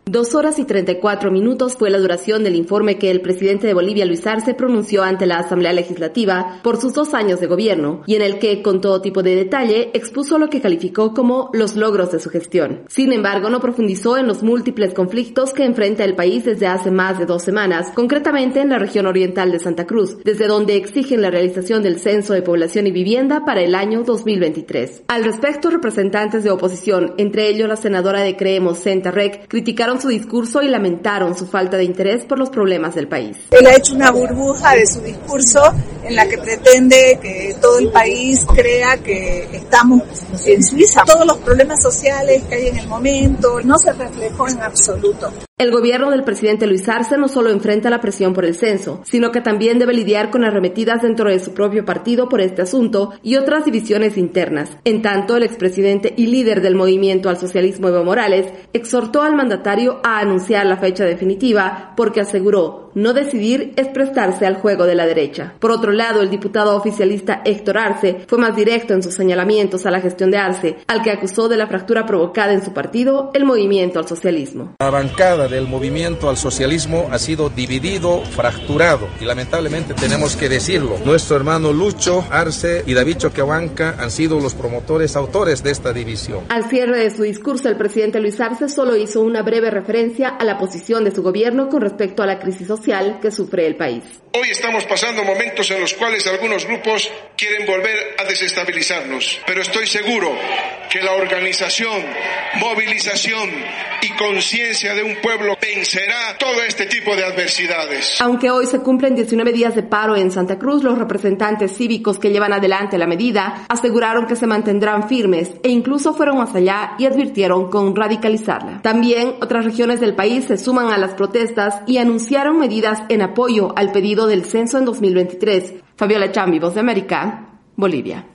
2 horas y 34 minutos fue la duración del informe que el presidente de Bolivia, Luis Arce, pronunció ante la Asamblea Legislativa por sus 2 años de gobierno y en el que, con todo tipo de detalle, expuso lo que calificó como los logros de su gestión. Sin embargo, no profundizó en los múltiples conflictos que enfrenta el país desde hace más de 2 semanas, concretamente en la región oriental de Santa Cruz, desde donde exigen la realización del Censo de Población y Vivienda para el año 2023. Al respecto, representantes de oposición, entre ellos la senadora de Creemos, Senta Rec, criticaron su discurso y lamentaron su falta de interés por los problemas del país. Él ha hecho una burbuja de su discurso en la que pretende que todo el país crea que estamos en Suiza. Todos los problemas sociales que hay en el momento no se reflejó en absoluto. El gobierno del presidente Luis Arce no solo enfrenta la presión por el censo, sino que también debe lidiar con arremetidas dentro de su propio partido por este asunto y otras divisiones internas. En tanto, el expresidente y líder del movimiento al socialismo, Evo Morales, exhortó al mandatario a anunciar la fecha definitiva porque aseguró no decidir es prestarse al juego de la derecha. Por otro lado, el diputado oficialista Héctor Arce fue más directo en sus señalamientos a la gestión de Arce, al que acusó de la fractura provocada en su partido, el movimiento al socialismo. La bancada del movimiento al socialismo ha sido dividido, fracturado y lamentablemente tenemos que decirlo. Nuestro hermano Lucho Arce y David Choquehuanca han sido los promotores, autores de esta división. Al cierre de su discurso, el presidente Luis Arce solo hizo una breve referencia a la posición de su gobierno con respecto a la crisis social que sufre el país. Hoy estamos pasando momentos en los cuales algunos grupos quieren volver a desestabilizarnos, pero estoy seguro que la organización, movilización y conciencia de un pueblo vencerá todo este tipo de adversidades. Aunque hoy se cumplen 19 días de paro en Santa Cruz, los representantes cívicos que llevan adelante la medida aseguraron que se mantendrán firmes e incluso fueron más allá y advirtieron con radicalizarla. También otras regiones del país se suman a las protestas y anunciaron medidas en apoyo al pedido del censo en 2023. Fabiola Chambi, Voz de América, Bolivia.